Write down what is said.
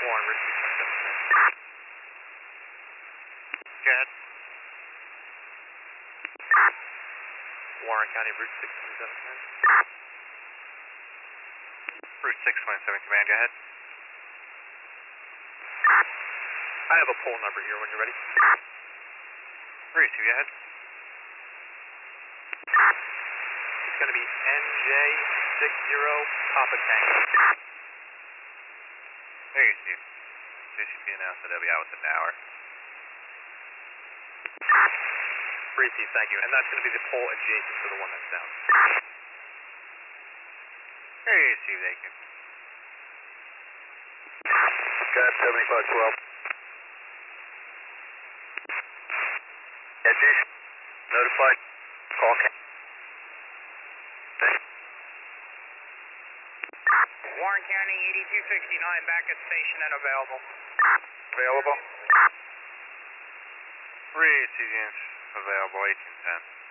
Warren, Route 627. Go ahead. Warren County, Route 627. Route 627, command, go ahead. I have a poll number here when you're ready. Reese, go ahead. It's going to be NJ60 Papa Tango. There you see. JCP announced that they'll be out within an hour. Reese, thank you. And that's going to be the pole adjacent to the one that's down. There you see, they can. Got 7512. Yeah, Jason. Notified. Call. Warren County, 8269, back at station and available. Available? Reese, units available, 1810.